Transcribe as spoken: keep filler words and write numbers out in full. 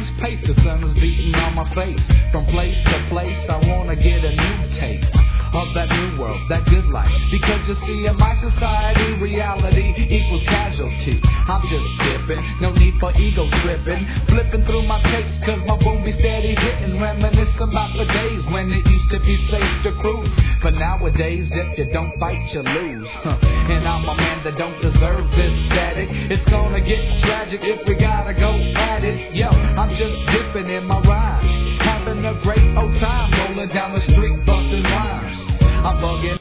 fast pace, the sun is beating on my face. From place to place, I wanna get a new taste of that new world, that good life. Because you see, in my society, reality equals casualty. I'm just dipping, no need for ego tripping. Flipping through my tapes, cause my boom be steady hitting. Reminiscing about the days when it used to be safe to cruise. But nowadays, if you don't fight, you lose. Huh. And I'm a man that don't deserve this static. It's gonna get tragic if we gotta go at it. Yo, I'm just dipping in my rhymes, having a great old time, rolling down the street, busting rhymes. I'm bugging.